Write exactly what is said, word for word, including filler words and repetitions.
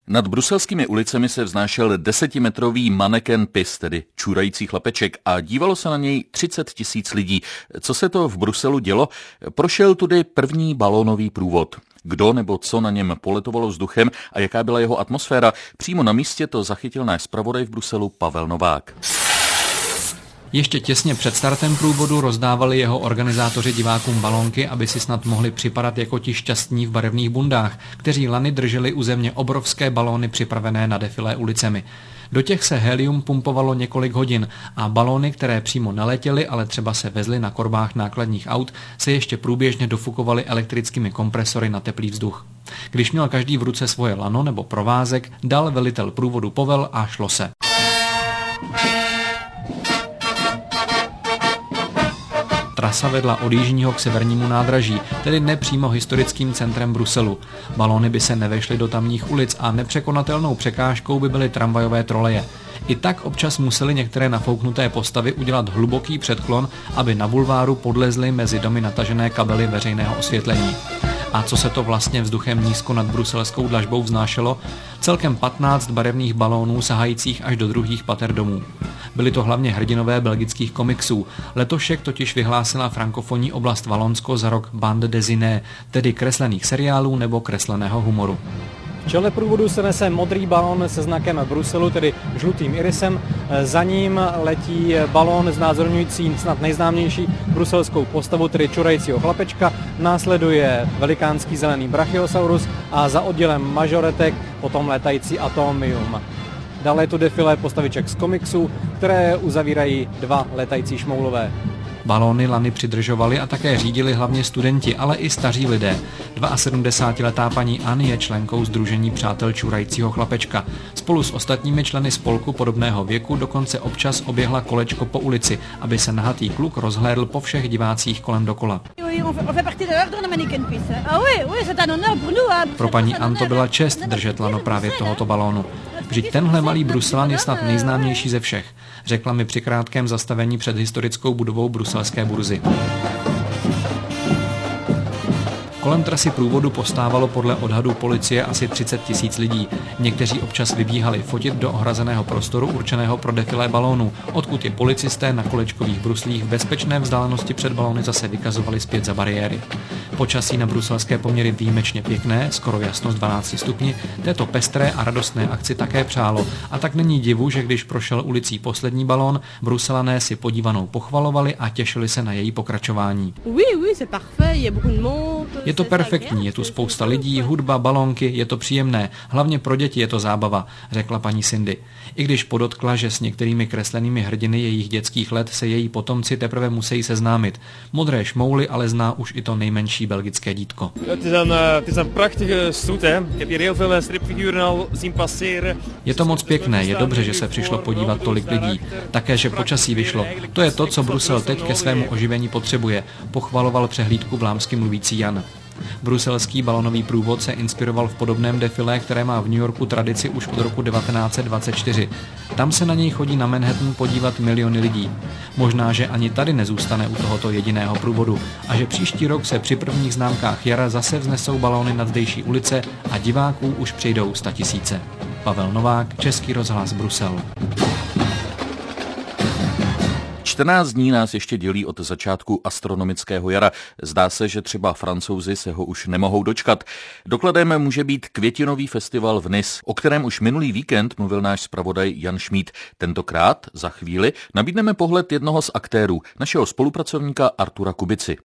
Nad bruselskými ulicemi se vznášel desetimetrový maneken pis, tedy čůrající chlapeček, a dívalo se na něj třicet tisíc lidí. Co se to v Bruselu dělo? Prošel tudy první balónový průvod. Kdo nebo co na něm poletovalo vzduchem a jaká byla jeho atmosféra? Přímo na místě to zachytil náš zpravodaj v Bruselu Pavel Novák. Ještě těsně před startem průvodu rozdávali jeho organizátoři divákům balónky, aby si snad mohli připadat jako ti šťastní v barevných bundách, kteří lany drželi u země obrovské balóny připravené na defilé ulicemi. Do těch se helium pumpovalo několik hodin a balóny, které přímo neletěly, ale třeba se vezly na korbách nákladních aut, se ještě průběžně dofukovaly elektrickými kompresory na teplý vzduch. Když měl každý v ruce svoje lano nebo provázek, dal velitel průvodu povel a šlo se. Trasa vedla od jižního k severnímu nádraží, tedy nepřímo historickým centrem Bruselu. Balóny by se nevešly do tamních ulic a nepřekonatelnou překážkou by byly tramvajové troleje. I tak občas museli některé nafouknuté postavy udělat hluboký předklon, aby na bulváru podlezly mezi domy natažené kabely veřejného osvětlení. A co se to vlastně vzduchem nízko nad bruselskou dlažbou vznášelo? Celkem patnáct barevných balónů sahajících až do druhých pater domů. Byli to hlavně hrdinové belgických komiksů. Letošek totiž vyhlásila frankofonní oblast Valonsko za rok bande dessinée, tedy kreslených seriálů nebo kresleného humoru. V čele průvodu se nese modrý balón se znakem Bruselu, tedy žlutým irisem. Za ním letí balón znázorňující snad nejznámější bruselskou postavu, tedy čurajícího chlapečka. Následuje velikánský zelený brachiosaurus a za oddělem mažoretek potom létající atomium. Dále je tu defilé postaviček z komiksů, které uzavírají dva létající šmoulové. Balóny lany přidržovali a také řídili hlavně studenti, ale i staří lidé. sedmdesátidvouletá paní Ann je členkou Sdružení přátel čurajícího chlapečka. Spolu s ostatními členy spolku podobného věku dokonce občas oběhla kolečko po ulici, aby se nahatý kluk rozhlédl po všech divácích kolem dokola. Pro paní Ann to byla čest držet lano právě tohoto balónu. Vždyť tenhle malý Bruselan je snad nejznámější ze všech, řekla mi při krátkém zastavení před historickou budovou bruselské burzy. Kolem trasy průvodu postávalo podle odhadů policie asi třicet tisíc lidí. Někteří občas vybíhali fotit do ohrazeného prostoru určeného pro defilé balónů, odkud je policisté na kolečkových bruslích v bezpečné vzdálenosti před balóny zase vykazovali zpět za bariéry. Počasí na bruselské poměry výjimečně pěkné, skoro jasno z dvanácti stupni, této pestré a radostné akci také přálo. A tak není divu, že když prošel ulicí poslední balón, Bruselané si podívanou pochvalovali a těšili se na její pokračování. Je to perfektní, je tu spousta lidí, hudba, balónky, je to příjemné, hlavně pro děti je to zábava, řekla paní Cindy. I když podotkla, že s některými kreslenými hrdiny jejich dětských let se její potomci teprve musí seznámit. Modré šmouly ale zná už i to nejmenší belgické dítko. Je to moc pěkné, je dobře, že se přišlo podívat tolik lidí. Také, že počasí vyšlo. To je to, co Brusel teď ke svému oživení potřebuje, pochvaloval přehlídku vlámsky mluvící Jan. Bruselský balónový průvod se inspiroval v podobném defilé, které má v New Yorku tradici už od roku devatenáct set dvacet čtyři. Tam se na něj chodí na Manhattan podívat miliony lidí. Možná, že ani tady nezůstane u tohoto jediného průvodu a že příští rok se při prvních známkách jara zase vznesou balóny nad zdejší ulice a diváků už přijdou statisíce. Pavel Novák, Český rozhlas, Brusel. čtrnáct dní nás ještě dělí od začátku astronomického jara. Zdá se, že třeba Francouzi se ho už nemohou dočkat. Dokladem může být květinový festival v Nice, o kterém už minulý víkend mluvil náš zpravodaj Jan Šmíd. Tentokrát za chvíli nabídneme pohled jednoho z aktérů, našeho spolupracovníka Artura Kubici.